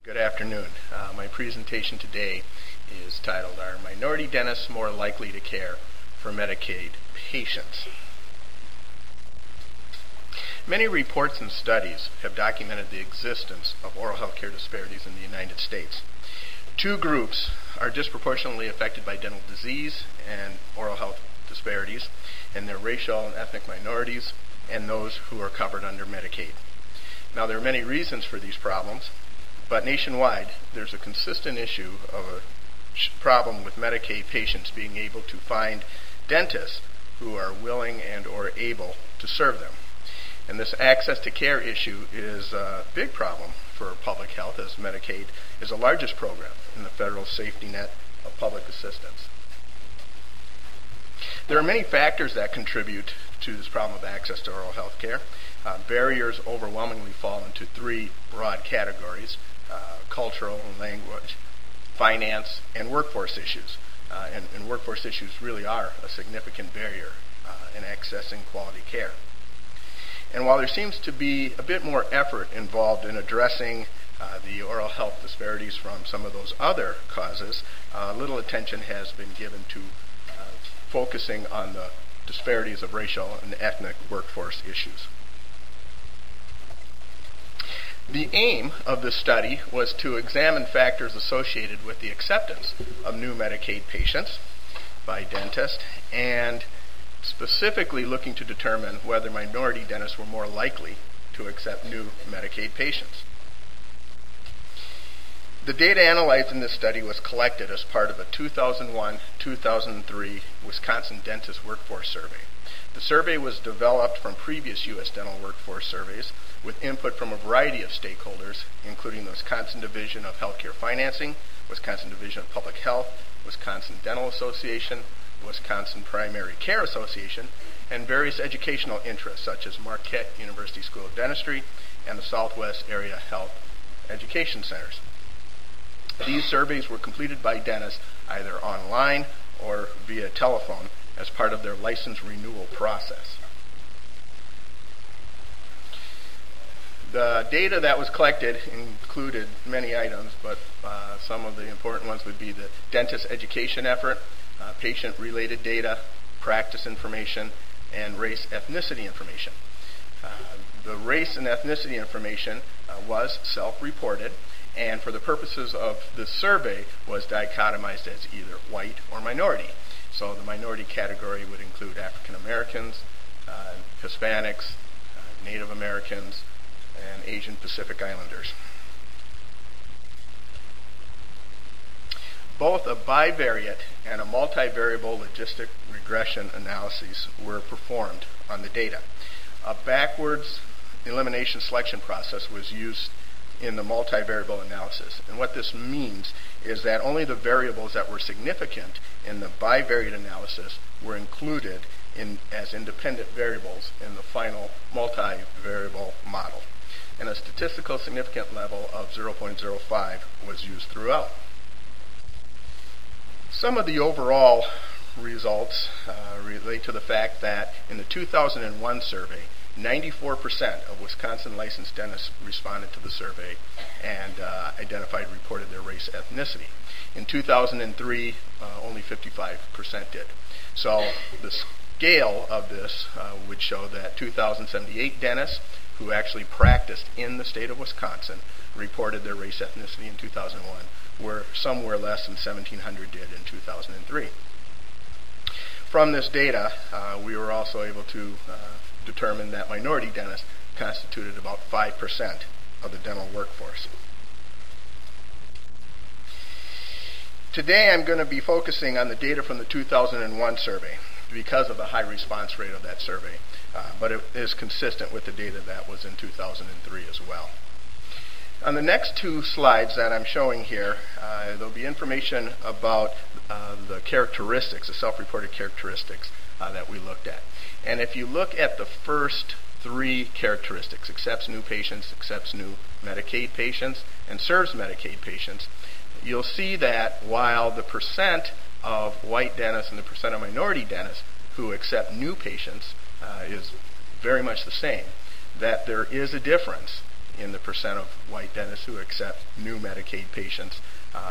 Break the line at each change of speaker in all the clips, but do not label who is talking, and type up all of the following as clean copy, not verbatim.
Good afternoon. My presentation today is titled, Are Minority Dentists More Likely to Care for Medicaid Patients? Many reports and studies have documented the existence of oral health care disparities in the United States. Two groups are disproportionately affected by dental disease and oral health disparities, and they're racial and ethnic minorities and those who are covered under Medicaid. Now, there are many reasons for these problems, but nationwide, there's a consistent issue of a problem with Medicaid patients being able to find dentists who are willing and or able to serve them. And this access to care issue is a big problem for public health, as Medicaid is the largest program in the federal safety net of public assistance. There are many factors that contribute to this problem of access to oral health care. Barriers overwhelmingly fall into three broad categories: cultural and language, finance, and workforce issues. And workforce issues really are a significant barrier in accessing quality care. And while there seems to be a bit more effort involved in addressing the oral health disparities from some of those other causes, little attention has been given to focusing on the disparities of racial and ethnic workforce issues. The aim of the study was to examine factors associated with the acceptance of new Medicaid patients by dentists, and specifically looking to determine whether minority dentists were more likely to accept new Medicaid patients. The data analyzed in this study was collected as part of a 2001-2003 Wisconsin Dentist Workforce Survey. The survey was developed from previous U.S. dental workforce surveys with input from a variety of stakeholders, including the Wisconsin Division of Healthcare Financing, Wisconsin Division of Public Health, Wisconsin Dental Association, Wisconsin Primary Care Association, and various educational interests such as Marquette University School of Dentistry and the Southwest Area Health Education Centers. These surveys were completed by dentists either online or via telephone as part of their license renewal process. The data that was collected included many items, but some of the important ones would be the dentist education effort, patient-related data, practice information, and race ethnicity information. The race and ethnicity information was self-reported, and for the purposes of this survey was dichotomized as either white or minority. So the minority category would include African Americans, Hispanics, Native Americans, and Asian Pacific Islanders. Both a bivariate and a multivariable logistic regression analyses were performed on the data. A backwards elimination selection process was used in the multivariable analysis. And what this means is that only the variables that were significant in the bivariate analysis were included as independent variables in the final multivariable model. And a statistical significant level of 0.05 was used throughout. Some of the overall results relate to the fact that in the 2001 survey, 94% of Wisconsin licensed dentists responded to the survey and reported their race ethnicity. In 2003, only 55% did. So the scale of this would show that 2,078 dentists who actually practiced in the state of Wisconsin reported their race ethnicity in 2001, where somewhere less than 1,700 did in 2003. From this data, we were also able to determine that minority dentists constituted about 5% of the dental workforce. Today I'm going to be focusing on the data from the 2001 survey because of the high response rate of that survey, but it is consistent with the data that was in 2003 as well. On the next two slides that I'm showing here, there'll be information about the characteristics, the self-reported characteristics that we looked at. And if you look at the first three characteristics, accepts new patients, accepts new Medicaid patients, and serves Medicaid patients, you'll see that while the percent of white dentists and the percent of minority dentists who accept new patients is very much the same, that there is a difference in the percent of white dentists who accept new Medicaid patients,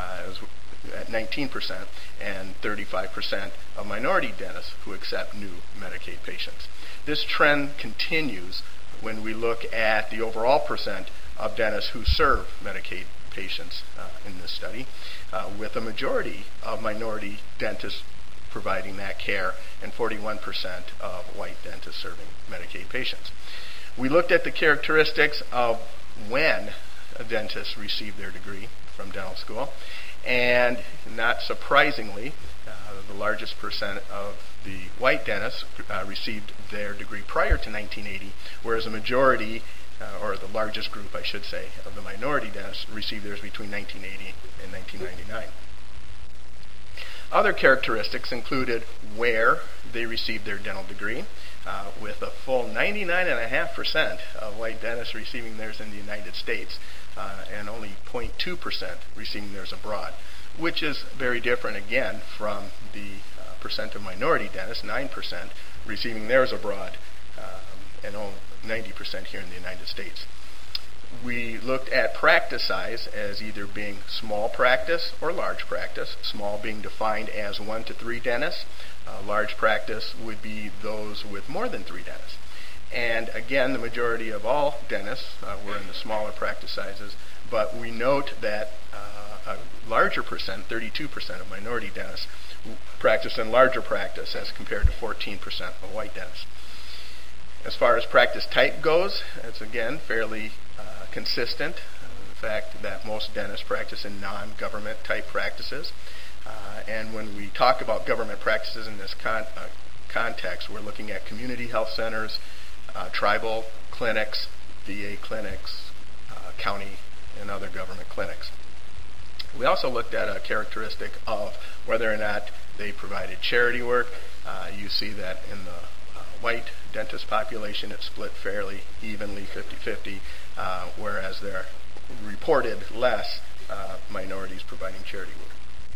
at 19%, and 35% of minority dentists who accept new Medicaid patients. This trend continues when we look at the overall percent of dentists who serve Medicaid patients in this study, with a majority of minority dentists providing that care and 41% of white dentists serving Medicaid patients. We looked at the characteristics of when a dentist received their degree from dental school, and not surprisingly, the largest percent of the white dentists received their degree prior to 1980, whereas a majority, or the largest group, I should say, of the minority dentists received theirs between 1980 and 1999. Other characteristics included where they received their dental degree, with a full 99.5% of white dentists receiving theirs in the United States, and only 0.2% receiving theirs abroad, which is very different, again, from the percent of minority dentists, 9%, receiving theirs abroad, and only 90% here in the United States. We looked at practice size as either being small practice or large practice, small being defined as 1 to 3 dentists. Large practice would be those with more than 3 dentists. And again, the majority of all dentists were in the smaller practice sizes, but we note that a larger percent, 32% of minority dentists, practice in larger practice as compared to 14% of white dentists. As far as practice type goes, it's again fairly consistent. The fact that most dentists practice in non-government type practices. And when we talk about government practices in this context, we're looking at community health centers, tribal clinics, VA clinics, county and other government clinics. We also looked at a characteristic of whether or not they provided charity work. You see that in the white dentist population, it's split fairly evenly, 50-50, whereas there are reported less minorities providing charity work.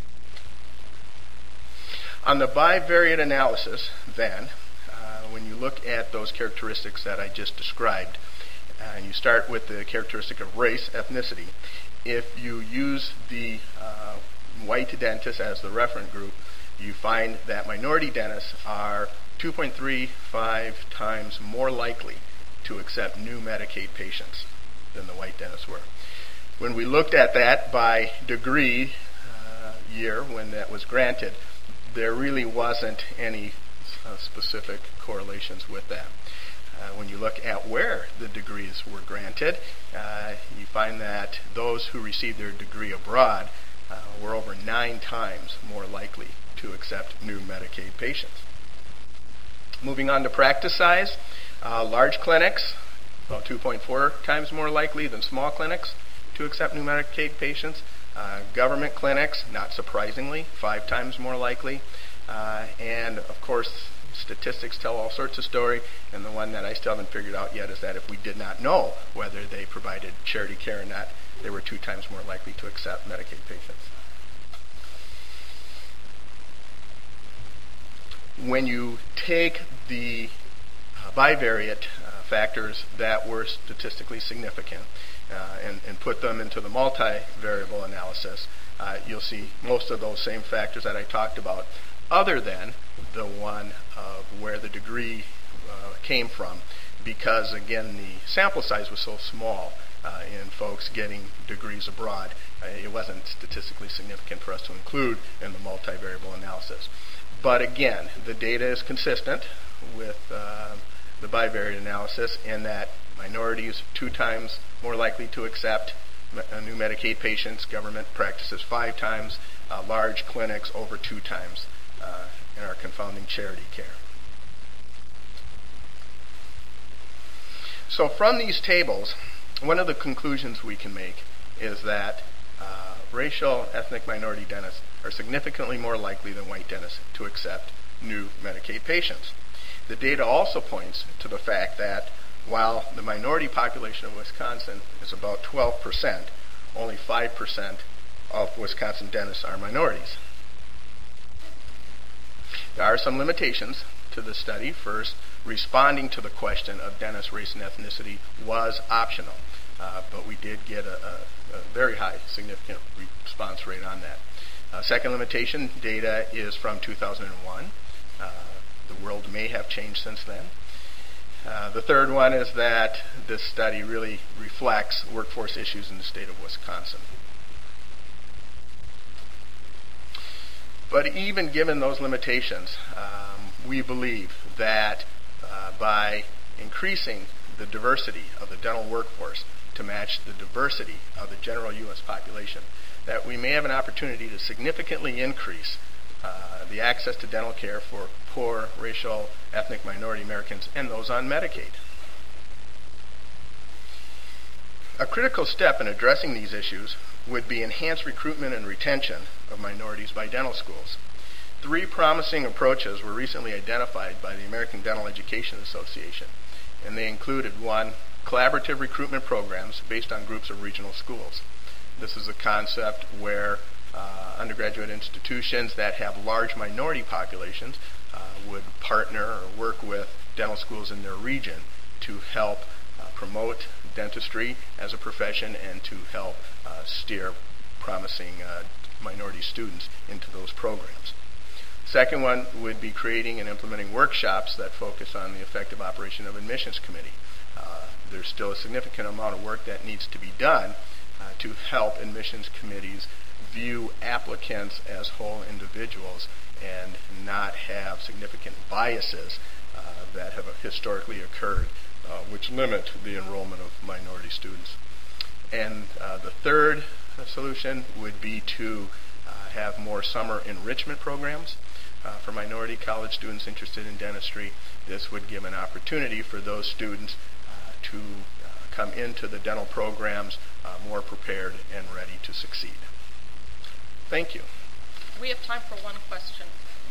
On the bivariate analysis, then, when you look at those characteristics that I just described, and you start with the characteristic of race, ethnicity, if you use the white dentists as the reference group, you find that minority dentists are 2.35 times more likely to accept new Medicaid patients than the white dentists were. When we looked at that by degree year when that was granted, there really wasn't any specific correlations with that. When you look at where the degrees were granted, you find that those who received their degree abroad were over 9 times more likely to accept new Medicaid patients. Moving on to practice size, large clinics, about 2.4 times more likely than small clinics to accept new Medicaid patients. Government clinics, not surprisingly, 5 times more likely. And of course, statistics tell all sorts of story, and the one that I still haven't figured out yet is that if we did not know whether they provided charity care or not, they were 2 times more likely to accept Medicaid patients. When you take the bivariate factors that were statistically significant and put them into the multivariable analysis, you'll see most of those same factors that I talked about, other than the one of where the degree came from, because again the sample size was so small in folks getting degrees abroad, it wasn't statistically significant for us to include in the multivariable analysis. But again, the data is consistent with the bivariate analysis in that minorities 2 times more likely to accept new Medicaid patients, government practices 5 times, large clinics over 2 times in our confounding charity care. So from these tables, one of the conclusions we can make is that racial ethnic minority dentists are significantly more likely than white dentists to accept new Medicaid patients. The data also points to the fact that while the minority population of Wisconsin is about 12%, only 5% of Wisconsin dentists are minorities. There are some limitations to this study. First, responding to the question of dentist race and ethnicity was optional. but we did get a very high, significant response rate on that. Second limitation, data is from 2001. The world may have changed since then. The third one is that this study really reflects workforce issues in the state of Wisconsin. But even given those limitations, we believe that by increasing the diversity of the dental workforce to match the diversity of the general U.S. population, that we may have an opportunity to significantly increase the access to dental care for poor, racial, ethnic minority Americans and those on Medicaid. A critical step in addressing these issues would be enhanced recruitment and retention of minorities by dental schools. 3 promising approaches were recently identified by the American Dental Education Association, and they included 1, collaborative recruitment programs based on groups of regional schools. This is a concept where undergraduate institutions that have large minority populations would partner or work with dental schools in their region to help promote dentistry as a profession and to help steer promising minority students into those programs. Second one would be creating and implementing workshops that focus on the effective operation of admissions committee. There's still a significant amount of work that needs to be done to help admissions committees view applicants as whole individuals and not have significant biases that have historically occurred, which limit the enrollment of minority students. And the third solution would be to have more summer enrichment programs for minority college students interested in dentistry. This would give an opportunity for those students to come into the dental programs more prepared and ready to succeed. Thank you.
We have time for one question.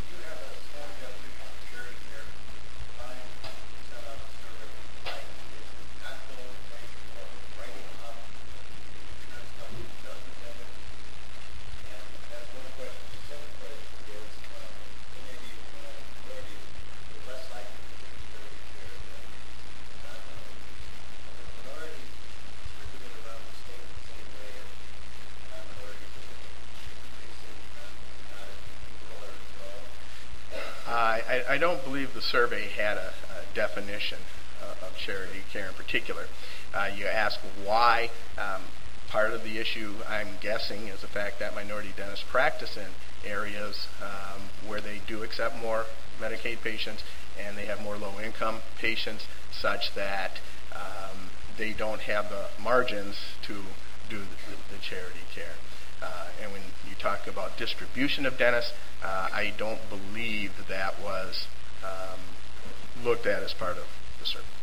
I don't believe the survey had a definition of charity care in particular. You ask why. Part of the issue, I'm guessing, is the fact that minority dentists practice in areas where they do accept more Medicaid patients and they have more low-income patients, such that they don't have the margins to do the charity care. And when you talk about distribution of dentists, I don't believe that was looked at as part of the survey.